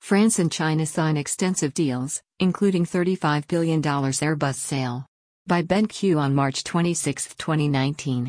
France and China sign extensive deals, including $35 billion Airbus sale. By Ben Q on March 26, 2019.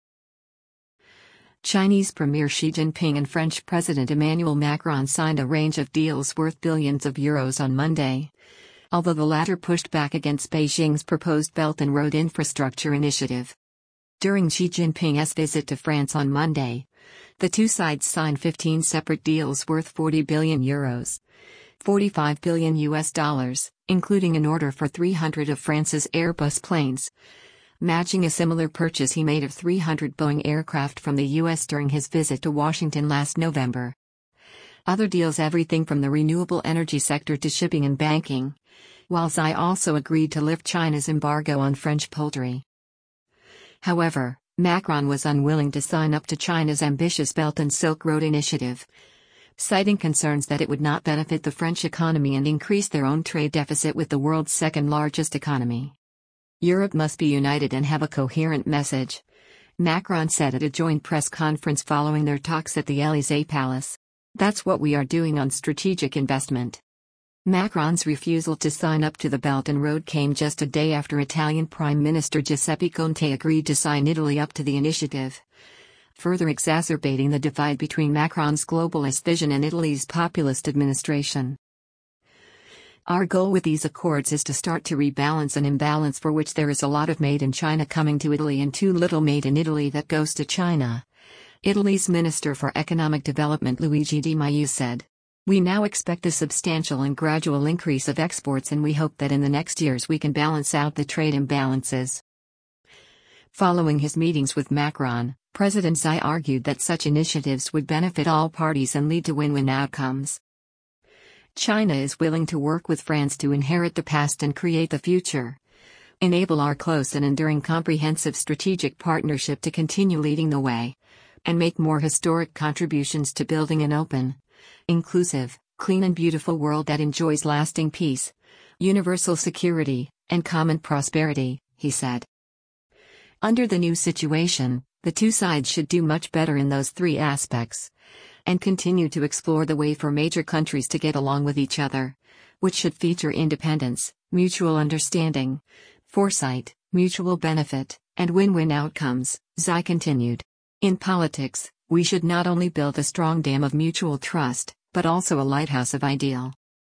Chinese Premier Xi Jinping and French President Emmanuel Macron signed a range of deals worth billions of euros on Monday, although the latter pushed back against Beijing's proposed Belt and Road Infrastructure Initiative. During Xi Jinping's visit to France on Monday, the two sides signed 15 separate deals worth 40 billion euros, $45 billion US, including an order for 300 of France's Airbus planes, matching a similar purchase he made of 300 Boeing aircraft from the US during his visit to Washington last November. Other deals everything from the renewable energy sector to shipping and banking, while Xi also agreed to lift China's embargo on French poultry. However, Macron was unwilling to sign up to China's ambitious Belt and Silk Road initiative, citing concerns that it would not benefit the French economy and increase their own trade deficit with the world's second-largest economy. Europe must be united and have a coherent message, Macron said at a joint press conference following their talks at the Élysée Palace. That's what we are doing on strategic investment. Macron's refusal to sign up to the Belt and Road came just a day after Italian Prime Minister Giuseppe Conte agreed to sign Italy up to the initiative, further exacerbating the divide between Macron's globalist vision and Italy's populist administration. Our goal with these accords is to start to rebalance an imbalance for which there is a lot of made in China coming to Italy and too little made in Italy that goes to China, Italy's Minister for Economic Development Luigi Di Maio said. We now expect a substantial and gradual increase of exports, and we hope that in the next years we can balance out the trade imbalances. Following his meetings with Macron, President Xi argued that such initiatives would benefit all parties and lead to win-win outcomes. China is willing to work with France to inherit the past and create the future, enable our close and enduring comprehensive strategic partnership to continue leading the way, and make more historic contributions to building an open, inclusive, clean and beautiful world that enjoys lasting peace, universal security, and common prosperity, he said. Under the new situation, the two sides should do much better in those three aspects, and continue to explore the way for major countries to get along with each other, which should feature independence, mutual understanding, foresight, mutual benefit, and win-win outcomes, Xi continued. In politics, we should not only build a strong dam of mutual trust, but also a lighthouse of ideal